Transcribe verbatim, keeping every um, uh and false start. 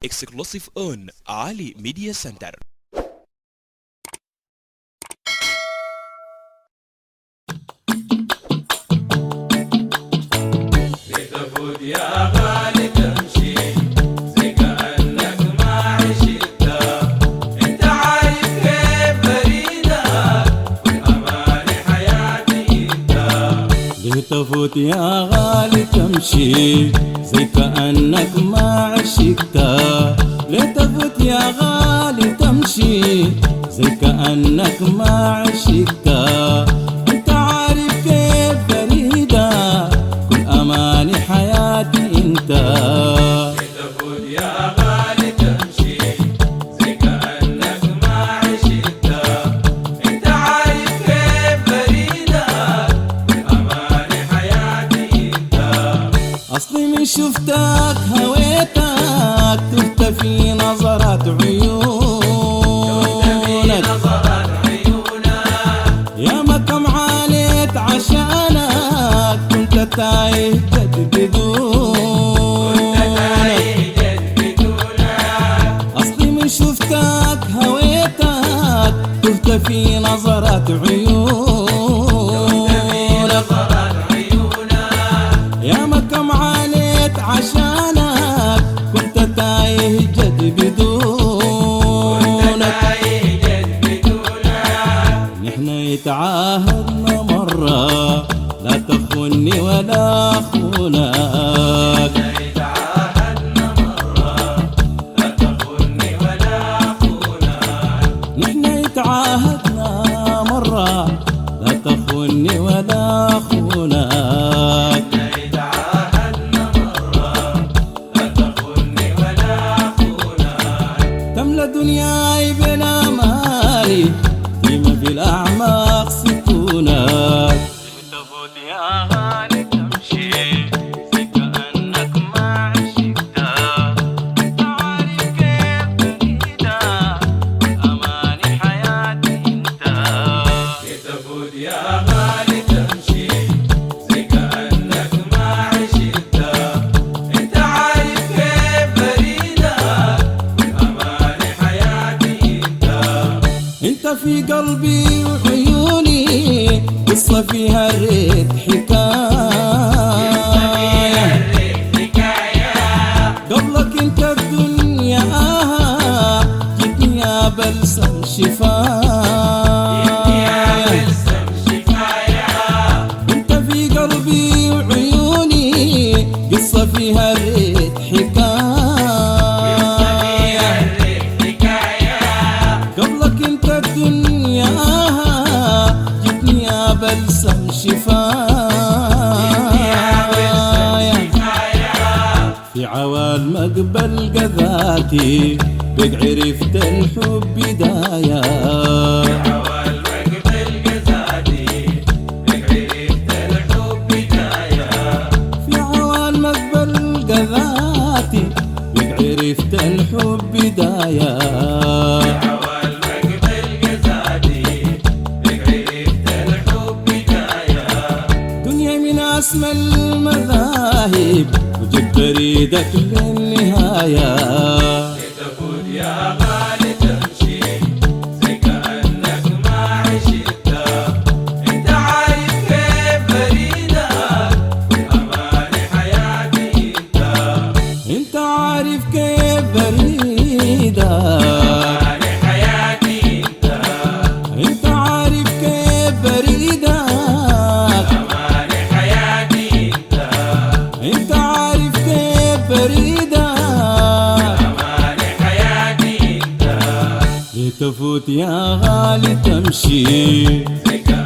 exclusive on Ali Media Center. لتفوت يا غالي تمشي زي كأنك ما عشت، انت عارف كيف فريدة والأمان حياتي انت. لتفوت يا غالي تمشي زي كأنك ما عشت، لتفوت يا غالي تمشي زي كأنك ما عشت، انت عارف كيف فريدة كل أماني حياتي انت. لتفوت يا غالي تمشي زي كأنك ما عشت، انت عارف كيف فريدة والأمان حياتي انت. أصلي من شفتك هويتك تهت في نظرات عيونك، يا ما كم عانيت عشانك كنت تايه جد بدونك. أصلي من شفتك هويتك تهت في نظرات عيونك، يا ما كم عانيت عشانك كنت تايه جد بدونك. نحن يتعاهدنا مرة لا تخوني ولا أخونك، نحن يتعاهدنا مرة لا تخوني ولا أخونك. تملى دنياي بلا مالي ديما في الأعماق سكونك. لتفوت يا غالي تمشي زي كأنك ما عشت، انت عارف كيف فريدة أماني حياتي انت. لتفوت يا غالي تمشي زي كأنك ما عشت، انت عارف كيف فريدة والأمان حياتي انت. انت في قلبي وعيوني قصة فيها الريت حكاية، قبلك انت الدنيا جتني يا بلسم شفاية. انت في قلبي وعيوني قصة فيها الريت حكاية، قبلك انت الدنيا جتني يا بلسم شفاية. في عوال مقبل قذاتي بق عرفت الحب بداية، في عوال مقبل قذاتي بق عرفت الحب بداية. دنيا من أسمى المذاهب وجبت ريدك للنهاية. لتفوت يا غالي تمشي زي كأنك ما عشت، انت عارف كيف فريدة والأمان حياتي انت. انت عارف كيف بريدك حياتي انت، انت عارف كيف بريدك أمان حياتي انت، انت عارف كيف بريدك أمان حياتي انت. لتفوت يا غالي تمشي زي